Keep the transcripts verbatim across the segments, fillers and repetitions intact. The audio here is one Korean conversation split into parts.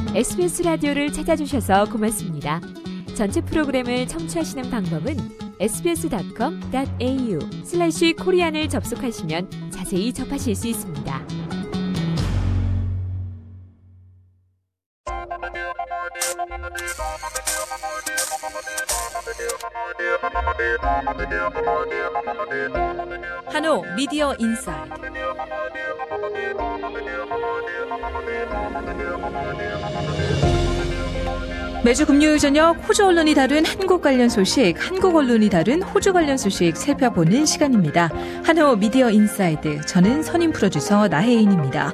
에스비에스 라디오를 찾아주셔서 고맙습니다. 전체 프로그램을 청취하시는 방법은 에스비에스닷컴 닷에이유 슬래시 코리안을 접속하시면 자세히 접하실 수 있습니다. 한호 미디어 인사이드. 매주 금요일 저녁 호주 언론이 다룬 한국 관련 소식, 한국 언론이 다룬 호주 관련 소식 살펴보는 시간입니다. 한호 미디어 인사이드. 저는 선임 프로듀서 나혜인입니다.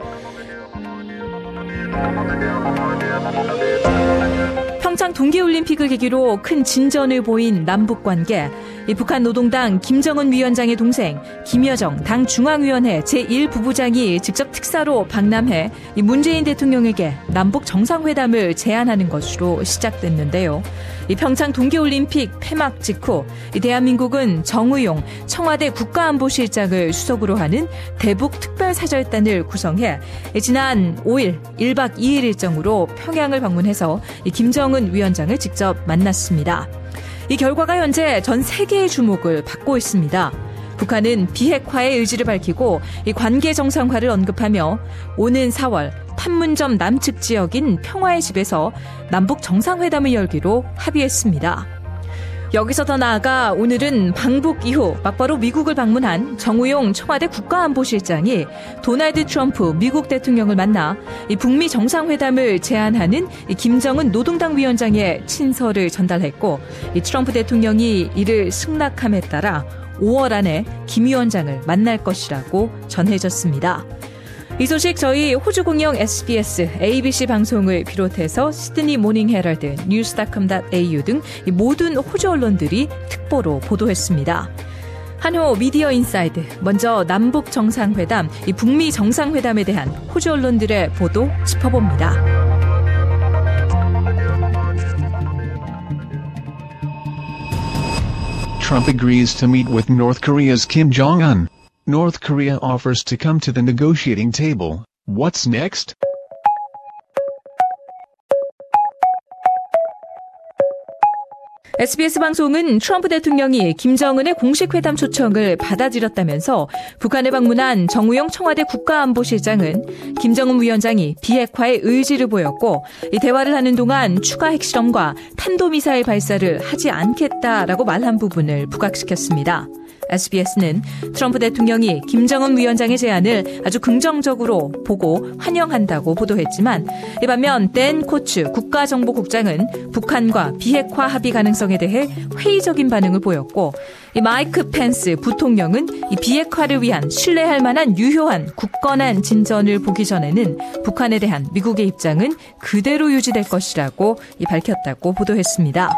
평창 동계올림픽을 계기로 큰 진전을 보인 남북관계. 이 북한 노동당 김정은 위원장의 동생 김여정 당 중앙위원회 제일 부부장이 직접 특사로 방남해 이 문재인 대통령에게 남북 정상회담을 제안하는 것으로 시작됐는데요. 이 평창 동계올림픽 폐막 직후 이 대한민국은 정의용 청와대 국가안보실장을 수석으로 하는 대북 특별사절단을 구성해 지난 오일 일박 이일 일정으로 평양을 방문해서 이 김정은 위원장을 직접 만났습니다. 이 결과가 현재 전 세계의 주목을 받고 있습니다. 북한은 비핵화의 의지를 밝히고 이 관계 정상화를 언급하며 오는 사월 판문점 남측 지역인 평화의 집에서 남북 정상회담을 열기로 합의했습니다. 여기서 더 나아가 오늘은 방북 이후 막바로 미국을 방문한 정우용 청와대 국가안보실장이 도널드 트럼프 미국 대통령을 만나 이 북미 정상회담을 제안하는 이 김정은 노동당 위원장의 친서를 전달했고 이 트럼프 대통령이 이를 승낙함에 따라 오월 안에 김 위원장을 만날 것이라고 전해졌습니다. 이 소식 저희 호주 공영 에스비에스, 에이비씨 방송을 비롯해서 시드니 모닝 헤럴드, 뉴스닷컴 닷에이유 등 모든 호주 언론들이 특보로 보도했습니다. 한호 미디어 인사이드, 먼저 남북 정상회담, 이 북미 정상회담에 대한 호주 언론들의 보도 짚어봅니다. Trump agrees to meet with North Korea's Kim Jong-un. North Korea offers to come to the negotiating table. What's next? 에스비에스 방송은 트럼프 대통령이 김정은의 공식 회담 초청을 받아들였다면서 북한을 방문한 정우영 청와대 국가안보실장은 김정은 위원장이 비핵화의 의지를 보였고 이 대화를 하는 동안 추가 핵실험과 탄도미사일 발사를 하지 않겠다라고 말한 부분을 부각시켰습니다. 에스비에스는 트럼프 대통령이 김정은 위원장의 제안을 아주 긍정적으로 보고 환영한다고 보도했지만 이 반면 댄 코츠 국가정보국장은 북한과 비핵화 합의 가능성에 대해 회의적인 반응을 보였고 이 마이크 펜스 부통령은 이 비핵화를 위한 신뢰할 만한 유효한 굳건한 진전을 보기 전에는 북한에 대한 미국의 입장은 그대로 유지될 것이라고 이 밝혔다고 보도했습니다.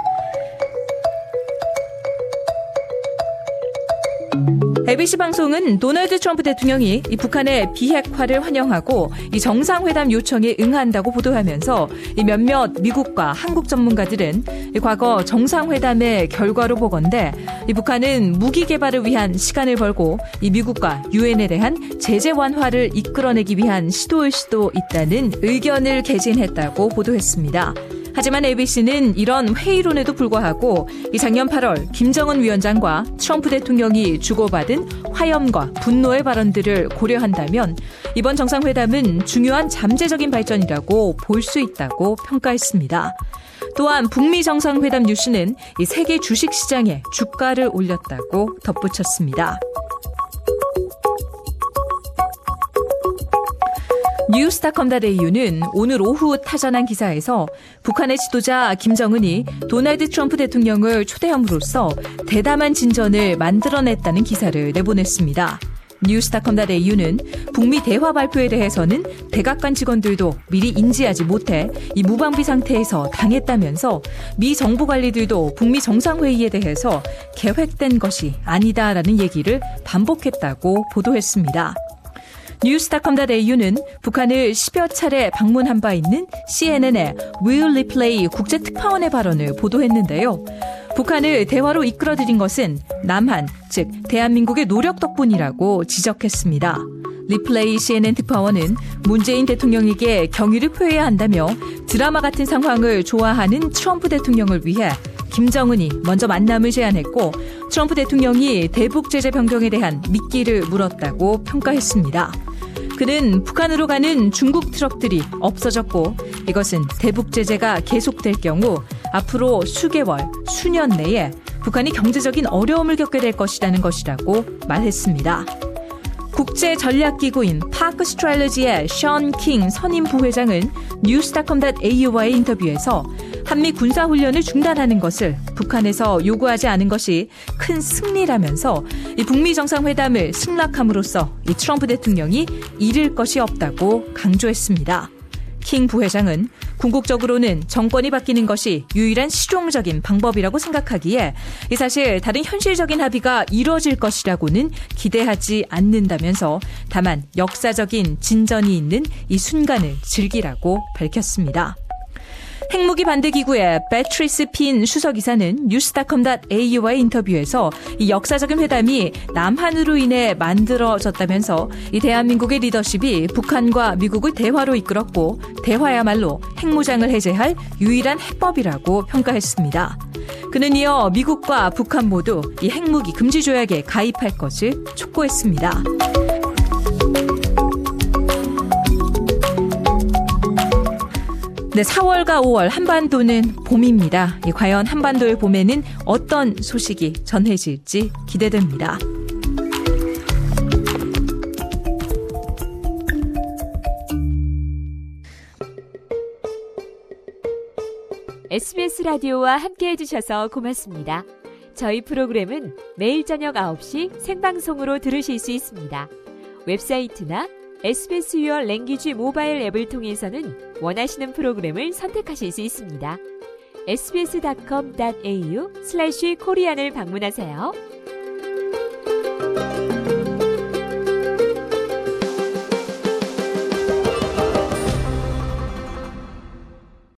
에이비씨 방송은 도널드 트럼프 대통령이 이 북한의 비핵화를 환영하고 이 정상회담 요청에 응한다고 보도하면서 이 몇몇 미국과 한국 전문가들은 이 과거 정상회담의 결과로 보건대 이 북한은 무기 개발을 위한 시간을 벌고 이 미국과 유엔에 대한 제재 완화를 이끌어내기 위한 시도일 수도 있다는 의견을 개진했다고 보도했습니다. 하지만 에이비씨는 이런 회의론에도 불구하고 이 작년 팔월 김정은 위원장과 트럼프 대통령이 주고받은 화염과 분노의 발언들을 고려한다면 이번 정상회담은 중요한 잠재적인 발전이라고 볼 수 있다고 평가했습니다. 또한 북미 정상회담 뉴스는 이 세계 주식시장에 주가를 올렸다고 덧붙였습니다. 뉴스닷컴 닷에이유는 오늘 오후 타전한 기사에서 북한의 지도자 김정은이 도널드 트럼프 대통령을 초대함으로써 대담한 진전을 만들어냈다는 기사를 내보냈습니다. 뉴스닷컴 닷에이유는 북미 대화 발표에 대해서는 백악관 직원들도 미리 인지하지 못해 이 무방비 상태에서 당했다면서 미 정부 관리들도 북미 정상회의에 대해서 계획된 것이 아니다라는 얘기를 반복했다고 보도했습니다. 뉴스닷컴 닷에이유는 북한을 십여 차례 방문한 바 있는 씨엔엔의 Will Replay 국제특파원의 발언을 보도했는데요. 북한을 대화로 이끌어들인 것은 남한, 즉 대한민국의 노력 덕분이라고 지적했습니다. 리플레이 씨엔엔 특파원은 문재인 대통령에게 경의를 표해야 한다며 드라마 같은 상황을 좋아하는 트럼프 대통령을 위해 김정은이 먼저 만남을 제안했고 트럼프 대통령이 대북 제재 변경에 대한 미끼를 물었다고 평가했습니다. 그는 북한으로 가는 중국 트럭들이 없어졌고 이것은 대북 제재가 계속될 경우 앞으로 수개월, 수년 내에 북한이 경제적인 어려움을 겪게 될 것이라는 것이라고 말했습니다. 국제전략기구인 파크 스트레러지의 션 킹 선임 부회장은 뉴스닷컴.에이유와의 인터뷰에서 한미 군사훈련을 중단하는 것을 북한에서 요구하지 않은 것이 큰 승리라면서 이 북미 정상회담을 승낙함으로써 이 트럼프 대통령이 잃을 것이 없다고 강조했습니다. 킹 부회장은 궁극적으로는 정권이 바뀌는 것이 유일한 실용적인 방법이라고 생각하기에 사실 다른 현실적인 합의가 이루어질 것이라고는 기대하지 않는다면서 다만 역사적인 진전이 있는 이 순간을 즐기라고 밝혔습니다. 핵무기 반대 기구의 배트리스 핀 수석이사는 뉴스닷컴.에이유와의 인터뷰에서 이 역사적인 회담이 남한으로 인해 만들어졌다면서 이 대한민국의 리더십이 북한과 미국을 대화로 이끌었고 대화야말로 핵무장을 해제할 유일한 해법이라고 평가했습니다. 그는 이어 미국과 북한 모두 이 핵무기 금지 조약에 가입할 것을 촉구했습니다. 네, 사월과 오월 한반도는 봄입니다. 과연 한반도의 봄에는 어떤 소식이 전해질지 기대됩니다. 에스비에스 라디오와 함께해 주셔서 고맙습니다. 저희 프로그램은 매일 저녁 아홉 시 생방송으로 들으실 수 있습니다. 웹사이트나 에스비에스 Your Language 모바일 앱을 통해서는 원하시는 프로그램을 선택하실 수 있습니다. 에스비에스닷컴.에이유 슬래시 코리안을 방문하세요.